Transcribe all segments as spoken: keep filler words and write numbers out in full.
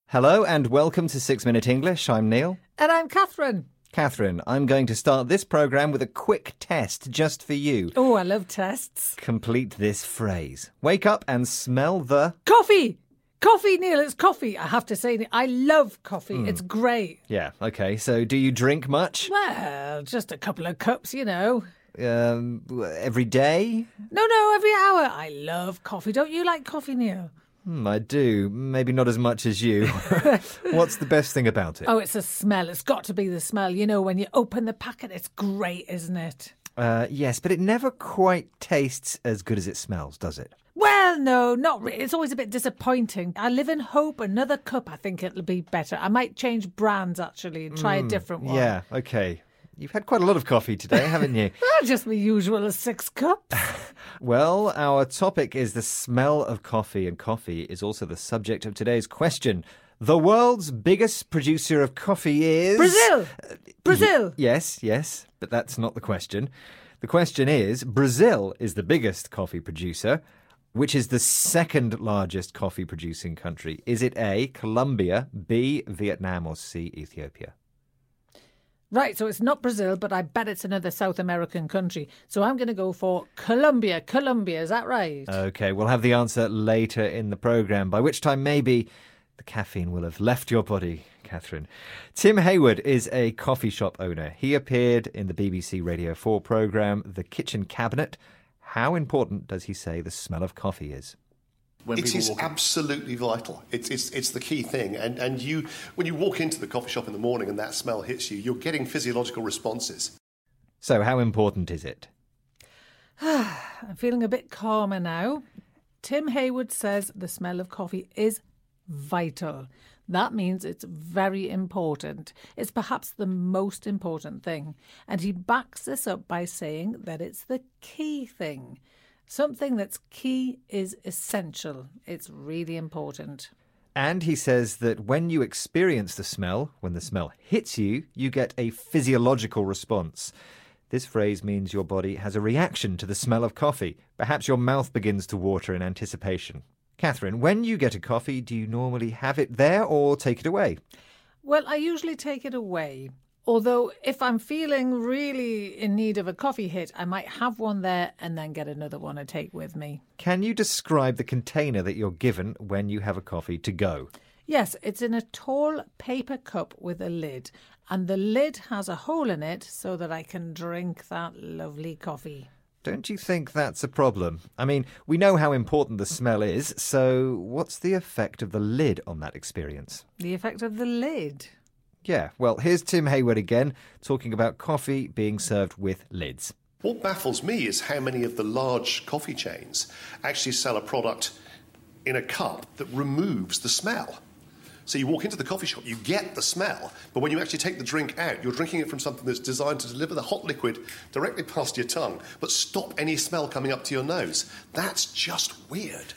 Hello and welcome to Six Minute English. I'm Neil. And I'm Catherine. Catherine, I'm going to start this programme with a quick test just for you. Oh, I love tests. Complete this phrase. Wake up and smell the... Coffee! Coffee, Neil, it's coffee. I have to say, I love coffee. Mm. It's great. Yeah, OK. So do you drink much? Well, just a couple of cups, you know. Um, every day? No, no, every hour. I love coffee. Don't you like coffee, Neil? Hmm, I do. Maybe not as much as you. What's the best thing about it? Oh, it's the smell. It's got to be the smell. You know, when you open the packet, it's great, isn't it? Uh, yes, but it never quite tastes as good as it smells, does it? Well, no, not really. It's always a bit disappointing. I live in hope. Another cup, I think it'll be better. I might change brands, actually, and try mm, a different one. Yeah, OK. You've had quite a lot of coffee today, haven't you? Well, just the usual six cups. Well, our topic is the smell of coffee, and coffee is also the subject of today's question. The world's biggest producer of coffee is... Brazil! Brazil! Y- yes, yes, but that's not the question. The question is, Brazil is the biggest coffee producer. Which is the second largest coffee producing country? Is it A, Colombia, B, Vietnam, or C, Ethiopia? Right, so it's not Brazil, but I bet it's another South American country. So I'm going to go for Colombia. Colombia, is that right? OK, we'll have the answer later in the programme, by which time maybe the caffeine will have left your body, Catherine. Tim Hayward is a coffee shop owner. He appeared in the B B C Radio four programme The Kitchen Cabinet. How important does he say the smell of coffee is? When it is absolutely vital. It's, it's it's the key thing. And and you, when you walk into the coffee shop in the morning and that smell hits you, you're getting physiological responses. So how important is it? I'm feeling a bit calmer now. Tim Hayward says the smell of coffee is vital. That means it's very important. It's perhaps the most important thing. And he backs this up by saying that it's the key thing. Something that's key is essential. It's really important. And he says that when you experience the smell, when the smell hits you, you get a physiological response. This phrase means your body has a reaction to the smell of coffee. Perhaps your mouth begins to water in anticipation. Catherine, when you get a coffee, do you normally have it there or take it away? Well, I usually take it away. Although if I'm feeling really in need of a coffee hit, I might have one there and then get another one to take with me. Can you describe the container that you're given when you have a coffee to go? Yes, it's in a tall paper cup with a lid. And the lid has a hole in it so that I can drink that lovely coffee. Don't you think that's a problem? I mean, we know how important the smell is, so what's the effect of the lid on that experience? The effect of the lid? Yeah, well, here's Tim Hayward again, talking about coffee being served with lids. What baffles me is how many of the large coffee chains actually sell a product in a cup that removes the smell. So you walk into the coffee shop, you get the smell, but when you actually take the drink out, you're drinking it from something that's designed to deliver the hot liquid directly past your tongue, but stop any smell coming up to your nose. That's just weird.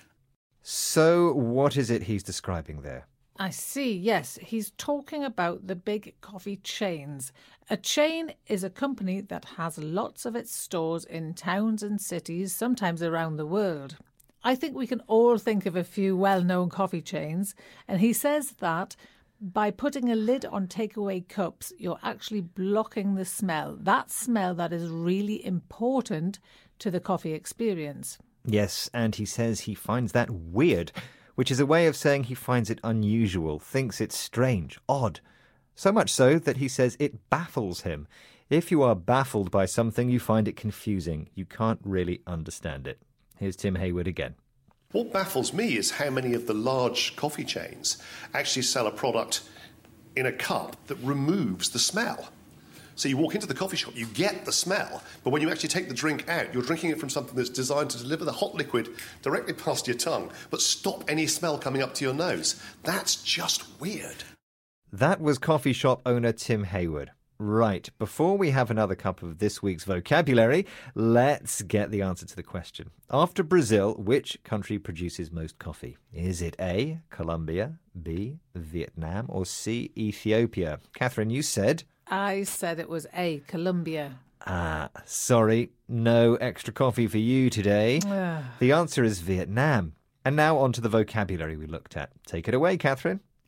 So what is it he's describing there? I see, yes. He's talking about the big coffee chains. A chain is a company that has lots of its stores in towns and cities, sometimes around the world. I think we can all think of a few well-known coffee chains, and he says that by putting a lid on takeaway cups, you're actually blocking the smell, that smell that is really important to the coffee experience. Yes, and he says he finds that weird, which is a way of saying he finds it unusual, thinks it's strange, odd. So much so that he says it baffles him. If you are baffled by something, you find it confusing. You can't really understand it. Here's Tim Hayward again. What baffles me is how many of the large coffee chains actually sell a product in a cup that removes the smell. So you walk into the coffee shop, you get the smell, but when you actually take the drink out, you're drinking it from something that's designed to deliver the hot liquid directly past your tongue, but stop any smell coming up to your nose. That's just weird. That was coffee shop owner Tim Hayward. Right, before we have another cup of this week's vocabulary, let's get the answer to the question. After Brazil, which country produces most coffee? Is it A, Colombia, B, Vietnam, or C, Ethiopia? Catherine, you said... I said it was A, Colombia. Ah, sorry, no extra coffee for you today. The answer is Vietnam. And now on to the vocabulary we looked at. Take it away, Catherine.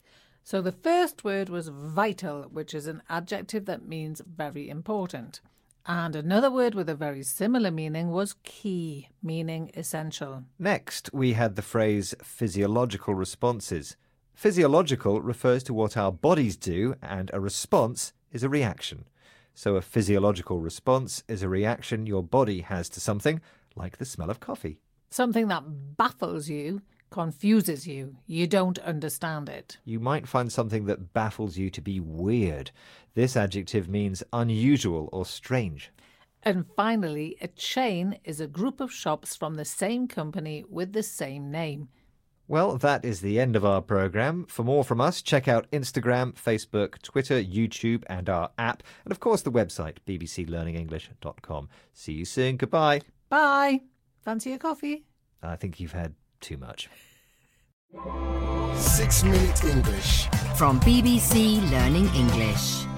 So the first word was vital, which is an adjective that means very important. And another word with a very similar meaning was key, meaning essential. Next, we had the phrase physiological responses. Physiological refers to what our bodies do, and a response is a reaction. So a physiological response is a reaction your body has to something, like the smell of coffee. Something that baffles you, confuses you. You don't understand it. You might find something that baffles you to be weird. This adjective means unusual or strange. And finally, a chain is a group of shops from the same company with the same name. Well, that is the end of our programme. For more from us, check out Instagram, Facebook, Twitter, YouTube and our app. And of course the website, b b c learning english dot com. See you soon. Goodbye. Bye. Fancy a coffee? I think you've had too much. Six Minute English from B B C Learning English.